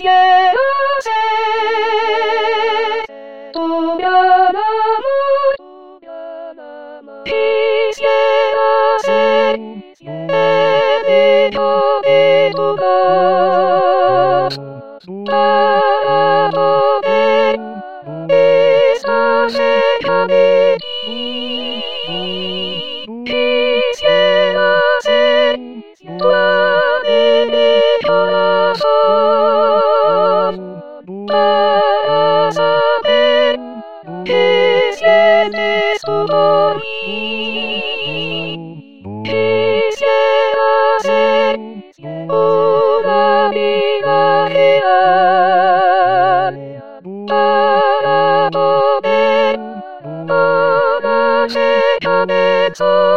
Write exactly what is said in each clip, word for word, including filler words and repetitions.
Quisiera ser tu gran amor. Quisiera ser el hijo de tu paz para poder estar cerca de ti. Quisiera ser tu alegre corazón para saber que sientes tú por mí. Quisiera ser una vida real para poder volar cerca del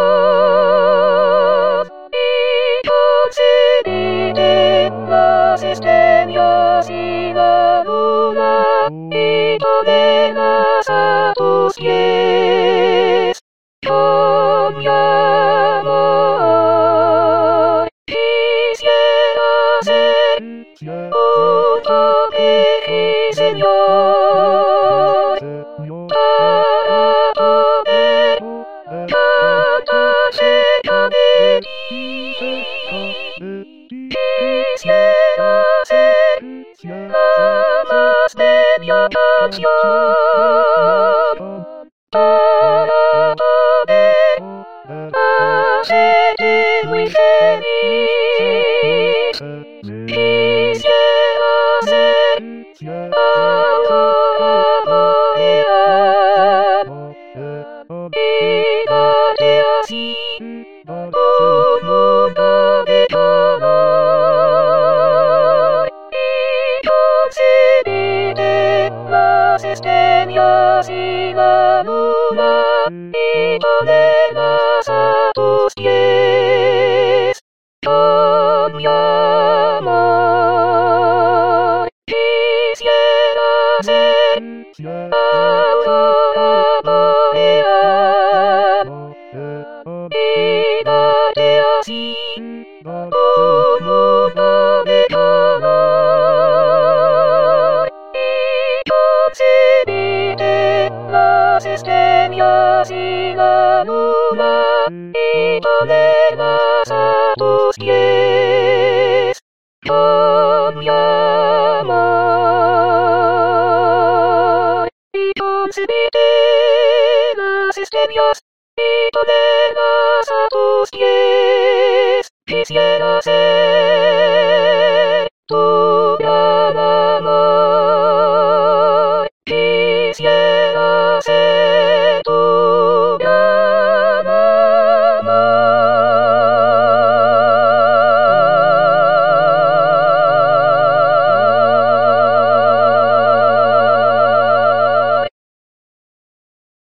sol y conseguirte las estrellas y la luna y ponerlas a tus pies con mi amor. Quisiera ser un toque, Señor, para poder cantar cerca de ti. Quisiera ser la más bella canción para poder hacerte muy feliz. Quisiera ser aurora boreal y darte así un mundo de color y concebirte las estrellas y la luna y ponerlas a tus pies con mi amor. Quisiera ser aurora boreal y darte así un mundo de color y concebirte las estrellas y la luna y ponerlas a tus pies con mi amor. Y concebirte las estrellas y ponerlas a tus pies. Quisiera ser